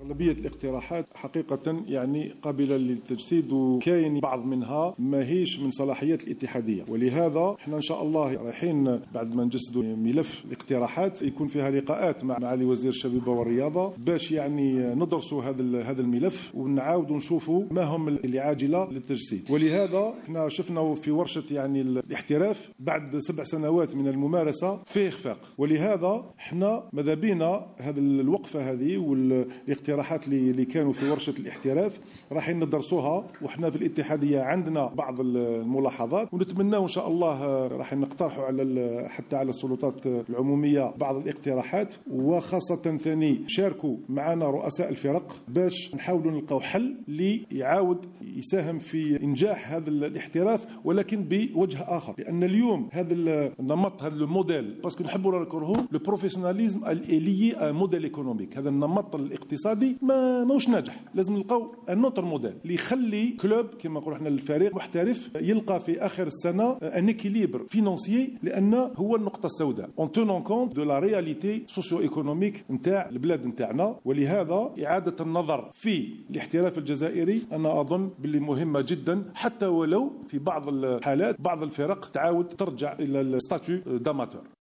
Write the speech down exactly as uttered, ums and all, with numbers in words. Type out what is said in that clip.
أغلبية الاقتراحات حقيقة يعني قابلة للتجسيد، وكاين بعض منها ماهيش من صلاحيات الاتحادية، ولهذا احنا إن شاء الله رايحين بعد ما نجسدوا ملف الاقتراحات يكون فيها لقاءات مع معالي وزير الشباب والرياضة باش يعني ندرسوا هذا هذا الملف ونعاودوا نشوفوا ما هم اللي عاجلة للتجسيد. ولهذا احنا شفنا في ورشة يعني الاحتراف بعد سبع سنوات من الممارسة فيه إخفاق، ولهذا احنا ماذا بينا هذا الوقفة هذه والاقتراحات اللي كانوا في ورشة الاحتراف راح ندرسوها، وإحنا في الاتحادية عندنا بعض الملاحظات ونتمنى إن شاء الله راح نقترحوا على حتى على السلطات العمومية بعض الاقتراحات، وخاصة ثاني شاركوا معنا رؤساء الفرق باش نحاولوا نلقاو حل اللي يعاود يساهم في إنجاح هذا الاحتراف ولكن بوجه آخر، لأن اليوم هذا النمط هذا الموديل باسكو نحبوا نذكره لو بروفيسيوناليزم الي موديل ايكونوميك، هذا النمط الاقتصادي ما موش ناجح، لازم نلقاو ان نوتر موديل اللي يخلي كلوب كما نقولوا احنا الفريق محترف يلقى في اخر السنه ان اكيليبر فينانسيي، لان هو النقطه السوداء اون تونون كونت دو لا رياليتي سوسيو ايكونوميك نتاع البلاد نتاعنا. ولهذا اعاده النظر في الاحتراف الجزائري انا اظن باللي مهمه جدا، حتى ولو في بعض الحالات بعض الفرق تعاود ترجع الى الستاتيو داماتور.